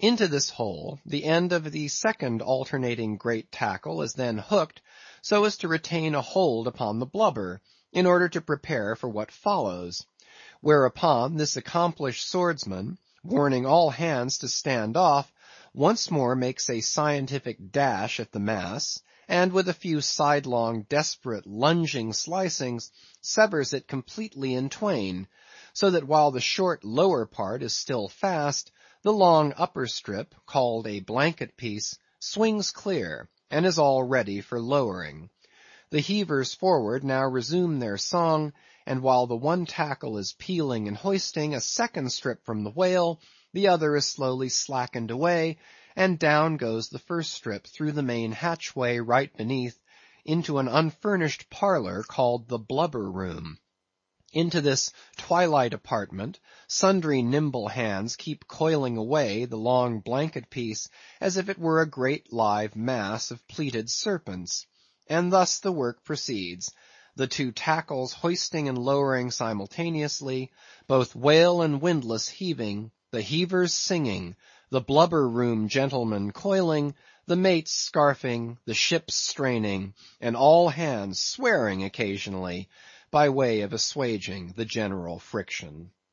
Into this hole the end of the second alternating great tackle is then hooked, so as to retain a hold upon the blubber, in order to prepare for what follows; whereupon this accomplished swordsman, warning all hands to stand off, once more makes a scientific dash at the mass, and with a few sidelong, desperate, lunging slicings, severs it completely in twain, so that while the short lower part is still fast, the long upper strip, called a blanket piece, swings clear, and is all ready for lowering. The heavers forward now resume their song, and while the one tackle is peeling and hoisting a second strip from the whale, the other is slowly slackened away, and down goes the first strip through the main hatchway right beneath, into an unfurnished parlor called the blubber room. Into this twilight apartment, sundry nimble hands keep coiling away the long blanket piece as if it were a great live mass of pleated serpents. And thus the work proceeds, the two tackles hoisting and lowering simultaneously, both whale and windlass heaving, the heavers singing, the blubber room gentlemen coiling, the mates scarfing, the ship straining, and all hands swearing occasionally, by way of assuaging the general friction.